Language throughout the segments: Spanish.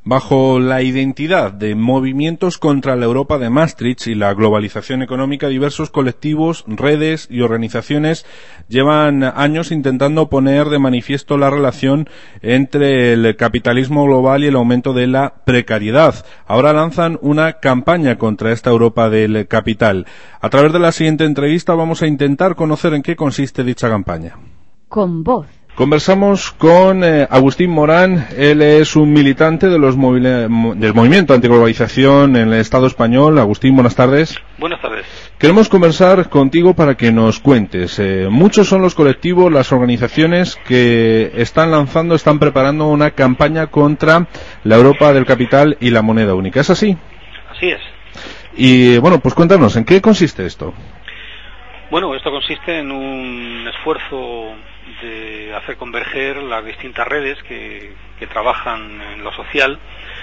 Bajo la identidad de movimientos contra la Europa de Maastricht y la globalización económica, diversos colectivos, redes y organizaciones llevan años intentando poner de manifiesto la relación entre el capitalismo global y el aumento de la precariedad. Ahora lanzan una campaña contra esta Europa del capital. A través de la siguiente entrevista vamos a intentar conocer en qué consiste dicha campaña. Con voz. Conversamos con Agustín Morán. Él es un militante de del movimiento antiglobalización en el Estado español. Agustín, buenas tardes. Buenas tardes. Queremos conversar contigo para que nos cuentes. Muchos son los colectivos, las organizaciones que están preparando una campaña contra la Europa del capital y la moneda única. ¿Es así? Así es. Y bueno, pues cuéntanos, ¿en qué consiste esto? Bueno, esto consiste en un esfuerzo de hacer converger las distintas redes que trabajan en lo social,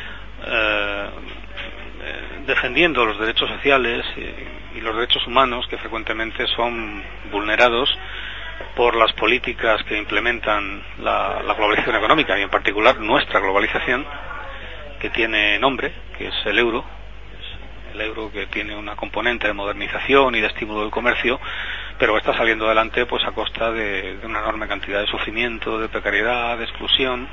defendiendo los derechos sociales y los derechos humanos que frecuentemente son vulnerados por las políticas que implementan la globalización económica y en particular nuestra globalización, que tiene nombre, que es el euro. El euro, que tiene una componente de modernización y de estímulo del comercio, pero está saliendo adelante pues a costa de una enorme cantidad de sufrimiento, de precariedad, de exclusión,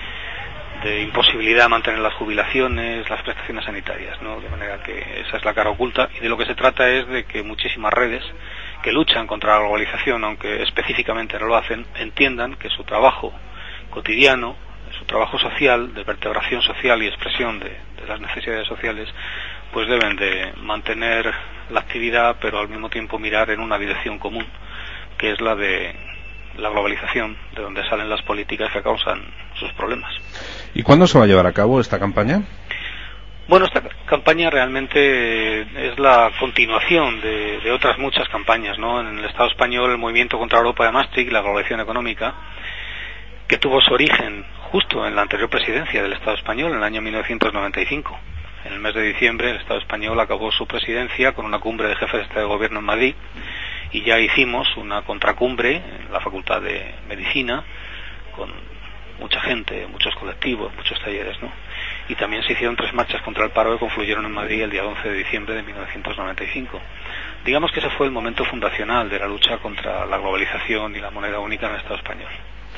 de imposibilidad de mantener las jubilaciones, las prestaciones sanitarias, ¿no? De manera que esa es la cara oculta, y de lo que se trata es de que muchísimas redes que luchan contra la globalización, aunque específicamente no lo hacen, entiendan que su trabajo cotidiano, su trabajo social, de vertebración social y expresión de las necesidades sociales, pues deben de mantener la actividad, pero al mismo tiempo mirar en una dirección común, que es la de la globalización, de donde salen las políticas que causan sus problemas. ¿Y cuándo se va a llevar a cabo esta campaña? Bueno, esta campaña realmente es la continuación de otras muchas campañas, ¿no? En el Estado español, el movimiento contra Europa de Maastricht, la globalización económica, que tuvo su origen justo en la anterior presidencia del Estado español, en el año 1995. En el mes de diciembre el Estado español acabó su presidencia con una cumbre de jefes de Estado de Gobierno en Madrid, y ya hicimos una contracumbre en la Facultad de Medicina con mucha gente, muchos colectivos, muchos talleres, ¿no? Y también se hicieron 3 marchas contra el paro que confluyeron en Madrid el día 11 de diciembre de 1995. Digamos que ese fue el momento fundacional de la lucha contra la globalización y la moneda única en el Estado español.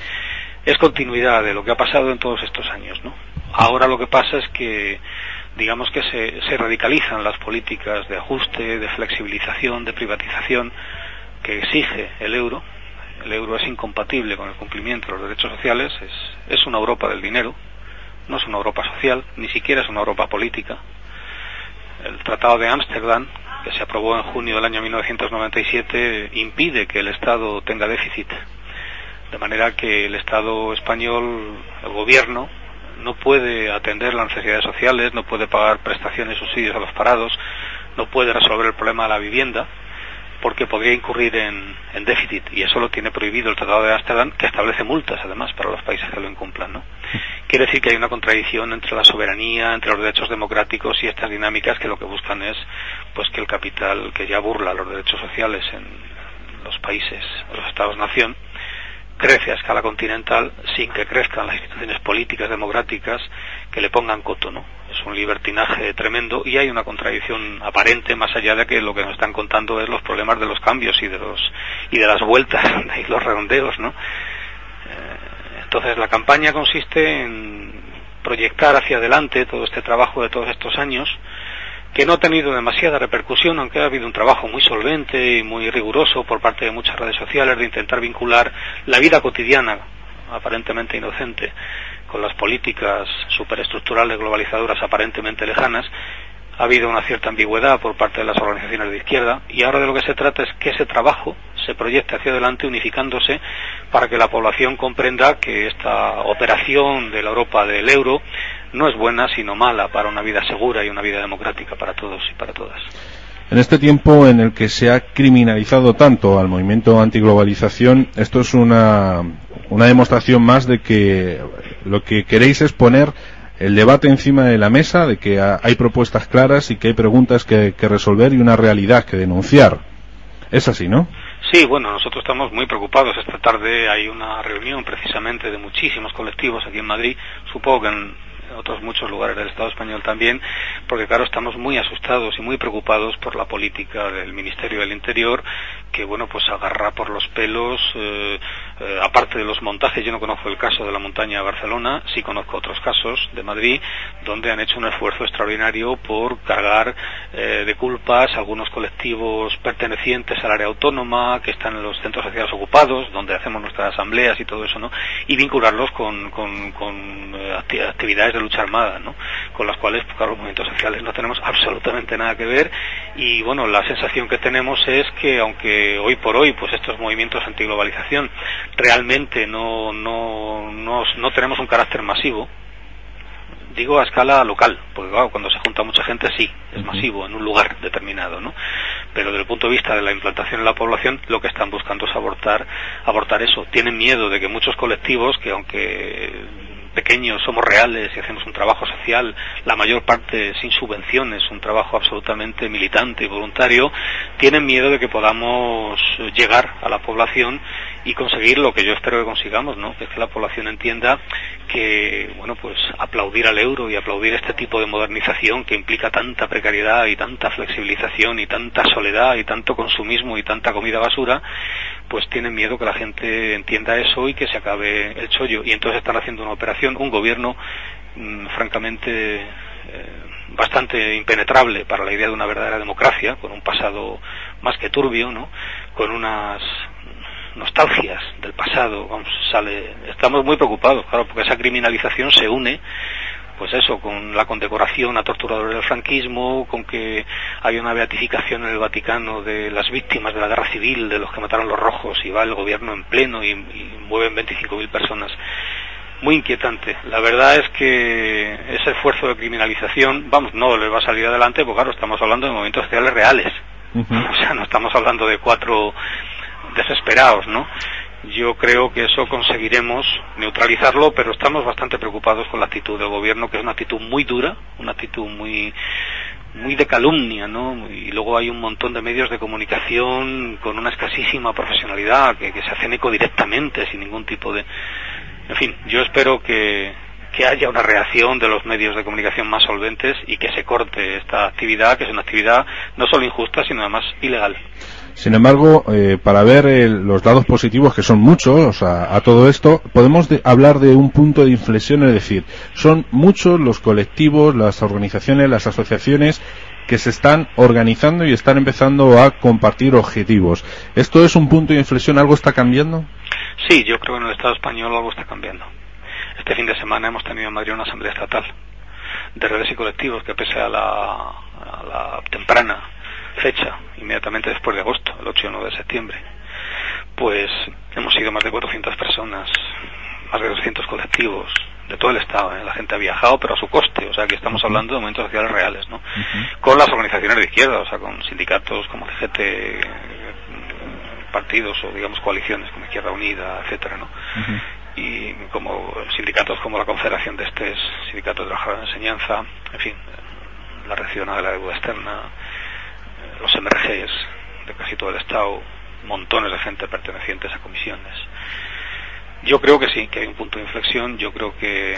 Es continuidad de lo que ha pasado en todos estos años, ¿no? Ahora lo que pasa es que digamos que se radicalizan las políticas de ajuste, de flexibilización, de privatización que exige el euro. El euro es incompatible con el cumplimiento de los derechos sociales, es una Europa del dinero, no es una Europa social, ni siquiera es una Europa política. El Tratado de Ámsterdam, que se aprobó en junio del año 1997, impide que el Estado tenga déficit, de manera que el Estado español, el gobierno, no puede atender las necesidades sociales, no puede pagar prestaciones y subsidios a los parados, no puede resolver el problema de la vivienda, porque podría incurrir en déficit, y eso lo tiene prohibido el Tratado de Ámsterdam, que establece multas además para los países que lo incumplan, ¿no? Quiere decir que hay una contradicción entre la soberanía, entre los derechos democráticos y estas dinámicas que lo que buscan es pues que el capital, que ya burla los derechos sociales en los países, los Estados-nación, crece a escala continental sin que crezcan las instituciones políticas democráticas que le pongan coto, ¿no? Es un libertinaje tremendo, y hay una contradicción aparente, más allá de que lo que nos están contando es los problemas de los cambios y de las vueltas y los redondeos, ¿no? Entonces la campaña consiste en proyectar hacia adelante todo este trabajo de todos estos años, que no ha tenido demasiada repercusión, aunque ha habido un trabajo muy solvente y muy riguroso por parte de muchas redes sociales de intentar vincular la vida cotidiana, aparentemente inocente, con las políticas superestructurales globalizadoras aparentemente lejanas. Ha habido una cierta ambigüedad por parte de las organizaciones de izquierda, y ahora de lo que se trata es que ese trabajo se proyecte hacia adelante unificándose para que la población comprenda que esta operación de la Europa del euro no es buena sino mala para una vida segura y una vida democrática para todos y para todas. En este tiempo en el que se ha criminalizado tanto al movimiento antiglobalización, esto es una demostración más de que lo que queréis es poner el debate encima de la mesa, de que hay propuestas claras y que hay preguntas que resolver y una realidad que denunciar. Es así, ¿no? Sí, bueno, nosotros estamos muy preocupados. Esta tarde hay una reunión precisamente de muchísimos colectivos aquí en Madrid. Supongo que en otros muchos lugares del Estado español también, porque claro, estamos muy asustados y muy preocupados por la política del Ministerio del Interior, que bueno, pues agarra por los pelos, aparte de los montajes. Yo no conozco el caso de la montaña de Barcelona, sí conozco otros casos de Madrid, donde han hecho un esfuerzo extraordinario por cargar de culpas a algunos colectivos pertenecientes al área autónoma, que están en los centros sociales ocupados, donde hacemos nuestras asambleas y todo eso, ¿no? Y vincularlos con actividades de lucha armada, ¿no? Con las cuales, pues, claro, los movimientos sociales no tenemos absolutamente nada que ver. Y bueno, la sensación que tenemos es que, aunque hoy por hoy pues estos movimientos antiglobalización realmente no tenemos un carácter masivo, digo a escala local, porque claro, cuando se junta mucha gente sí, es masivo en un lugar determinado, ¿no? Pero desde el punto de vista de la implantación en la población, lo que están buscando es abortar eso. Tienen miedo de que muchos colectivos, que aunque pequeños somos reales y hacemos un trabajo social, la mayor parte sin subvenciones, un trabajo absolutamente militante y voluntario, tienen miedo de que podamos llegar a la población y conseguir lo que yo espero que consigamos, ¿no? Que es que la población entienda que, bueno, pues aplaudir al euro y aplaudir este tipo de modernización que implica tanta precariedad y tanta flexibilización y tanta soledad y tanto consumismo y tanta comida basura, pues tienen miedo que la gente entienda eso y que se acabe el chollo. Y entonces están haciendo una operación, un gobierno francamente bastante impenetrable para la idea de una verdadera democracia, con un pasado más que turbio, ¿no? Con unas nostalgias del pasado, estamos muy preocupados, claro, porque esa criminalización se une, pues eso, con la condecoración a torturadores del franquismo, con que hay una beatificación en el Vaticano de las víctimas de la guerra civil, de los que mataron los rojos, y va el gobierno en pleno y mueven 25.000 personas. Muy inquietante. La verdad es que ese esfuerzo de criminalización, no le va a salir adelante, porque claro, estamos hablando de movimientos sociales reales. O sea, no estamos hablando de 4 desesperados, ¿no? Yo creo que eso conseguiremos neutralizarlo, pero estamos bastante preocupados con la actitud del gobierno, que es una actitud muy dura, una actitud muy de calumnia, ¿no? Y luego hay un montón de medios de comunicación con una escasísima profesionalidad que se hacen eco directamente, sin ningún tipo de... En fin, yo espero que haya una reacción de los medios de comunicación más solventes y que se corte esta actividad, que es una actividad no solo injusta, sino además ilegal. Sin embargo, para ver los lados positivos, que son muchos a todo esto, podemos hablar de un punto de inflexión, es decir, son muchos los colectivos, las organizaciones, las asociaciones que se están organizando y están empezando a compartir objetivos. ¿Esto es un punto de inflexión? ¿Algo está cambiando? Sí, yo creo que en el Estado español algo está cambiando. Este fin de semana hemos tenido en Madrid una asamblea estatal de redes y colectivos que, pese a la temprana fecha, inmediatamente después de agosto, el 8 y el 9 de septiembre, pues hemos sido más de 400 personas, más de 200 colectivos de todo el Estado, La gente ha viajado, pero a su coste, o sea que estamos hablando de movimientos sociales reales, ¿no? Con las organizaciones de izquierda, o sea, con sindicatos como CGT, partidos o digamos coaliciones como Izquierda Unida, etcétera, ¿no? Y como sindicatos como la Confederación de Estes, Sindicato de Trabajadores de Enseñanza, en fin, la Reacción de la Deuda Externa, los MRGs de casi todo el Estado, montones de gente pertenecientes a comisiones. Yo creo que sí, que hay un punto de inflexión. Yo creo que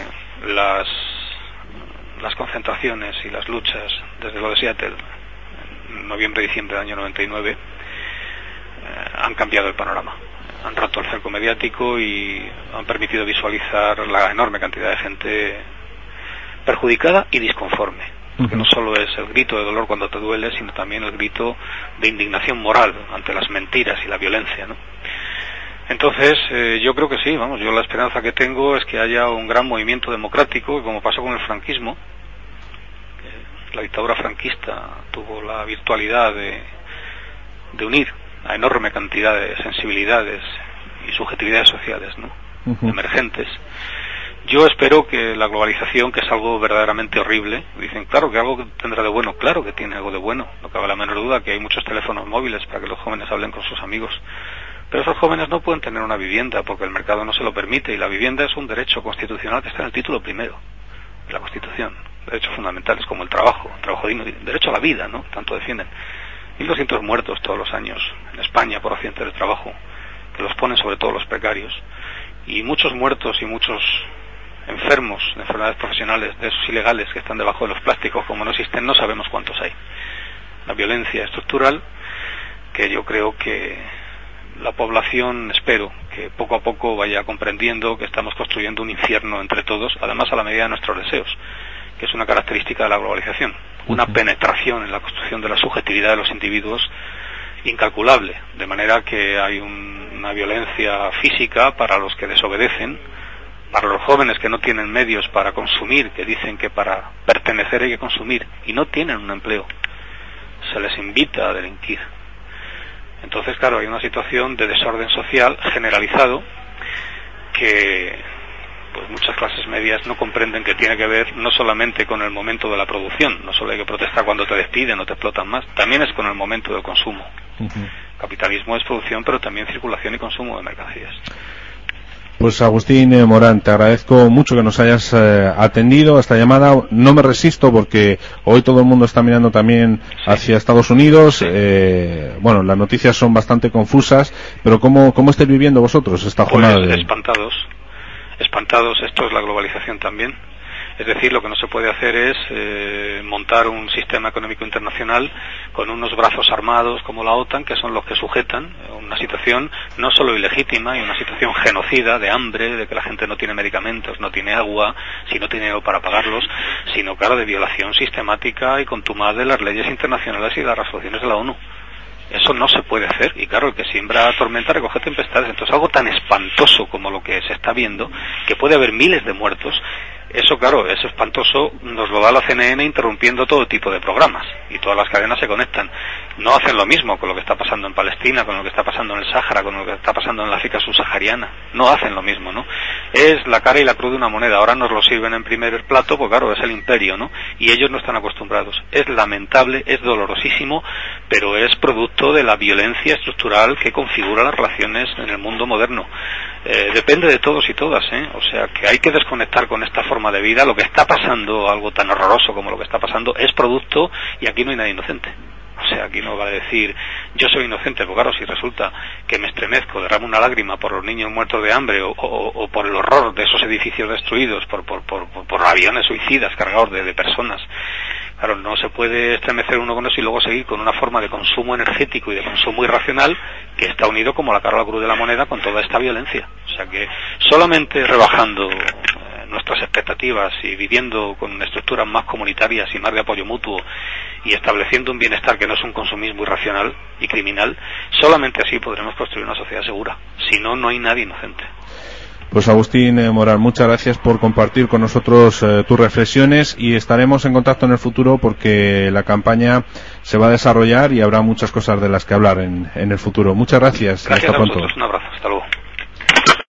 las concentraciones y las luchas desde lo de Seattle, en noviembre-diciembre del año 99, han cambiado el panorama. Han roto el cerco mediático y han permitido visualizar la enorme cantidad de gente perjudicada y disconforme. Porque no solo es el grito de dolor cuando te duele, sino también el grito de indignación moral ante las mentiras y la violencia, ¿no? Entonces, yo creo que sí, yo la esperanza que tengo es que haya un gran movimiento democrático, y como pasó con el franquismo, la dictadura franquista tuvo la virtualidad de unir a enorme cantidad de sensibilidades y subjetividades sociales, ¿no? Emergentes. Yo espero que la globalización, que es algo verdaderamente horrible, dicen, claro que algo tendrá de bueno, claro que tiene algo de bueno, no cabe la menor duda que hay muchos teléfonos móviles para que los jóvenes hablen con sus amigos, pero esos jóvenes no pueden tener una vivienda porque el mercado no se lo permite, y la vivienda es un derecho constitucional que está en el título primero de la Constitución, derechos fundamentales como el trabajo digno, derecho a la vida, ¿no? Tanto defienden. 1.200 muertos todos los años en España por accidentes de trabajo, que los ponen sobre todo los precarios, y muchos muertos y muchos enfermos de enfermedades profesionales, de esos ilegales que están debajo de los plásticos, como no existen, no sabemos cuántos hay. La violencia estructural que yo creo que la población, espero, que poco a poco vaya comprendiendo que estamos construyendo un infierno entre todos, además a la medida de nuestros deseos, que es una característica de la globalización, una penetración en la construcción de la subjetividad de los individuos incalculable, de manera que hay una violencia física para los que desobedecen, para los jóvenes que no tienen medios para consumir, que dicen que para pertenecer hay que consumir y no tienen un empleo, se les invita a delinquir. Entonces, claro, hay una situación de desorden social generalizado que pues muchas clases medias no comprenden, que tiene que ver no solamente con el momento de la producción, no solo hay que protestar cuando te despiden o te explotan más, también es con el momento del consumo. Capitalismo es producción, pero también circulación y consumo de mercancías. Pues Agustín Morán, te agradezco mucho que nos hayas atendido a esta llamada. No me resisto porque hoy todo el mundo está mirando también hacia Estados Unidos. Bueno, las noticias son bastante confusas, pero ¿cómo estáis viviendo vosotros esta jornada? Pues espantados, esto es la globalización también. Es decir, lo que no se puede hacer es montar un sistema económico internacional con unos brazos armados como la OTAN, que son los que sujetan una situación no solo ilegítima y una situación genocida de hambre, de que la gente no tiene medicamentos, no tiene agua, si no tiene dinero para pagarlos, sino claro, de violación sistemática y contumaz de las leyes internacionales y de las resoluciones de la ONU. Eso no se puede hacer, y claro, el que siembra tormenta recoge tempestades. Entonces algo tan espantoso como lo que se está viendo, que puede haber miles de muertos, eso claro, es espantoso, nos lo da la CNN interrumpiendo todo tipo de programas, y todas las cadenas se conectan. No hacen lo mismo con lo que está pasando en Palestina, con lo que está pasando en el Sáhara, con lo que está pasando en la África subsahariana. No hacen lo mismo, ¿no? Es la cara y la cruz de una moneda. Ahora nos lo sirven en primer plato, pues claro, es el imperio, ¿no? Y ellos no están acostumbrados. Es lamentable, es dolorosísimo, pero es producto de la violencia estructural que configura las relaciones en el mundo moderno. Depende de todos y todas, o sea que hay que desconectar con esta forma de vida. Lo que está pasando, algo tan horroroso como lo que está pasando, es producto, y aquí no hay nadie inocente. O sea, aquí no va a decir yo soy inocente, porque claro, si resulta que me estremezco, derramo una lágrima por los niños muertos de hambre o por el horror de esos edificios destruidos, por aviones suicidas cargados de personas. Claro, no se puede estremecer uno con eso y luego seguir con una forma de consumo energético y de consumo irracional que está unido como la cara a la cruz de la moneda con toda esta violencia. O sea que solamente rebajando nuestras expectativas y viviendo con estructuras más comunitarias y más de apoyo mutuo y estableciendo un bienestar que no es un consumismo irracional y criminal, solamente así podremos construir una sociedad segura. Si no, no hay nadie inocente. Pues Agustín Morán, muchas gracias por compartir con nosotros tus reflexiones, y estaremos en contacto en el futuro porque la campaña se va a desarrollar y habrá muchas cosas de las que hablar en el futuro. Muchas gracias. Gracias hasta a pronto. vosotros, un abrazo.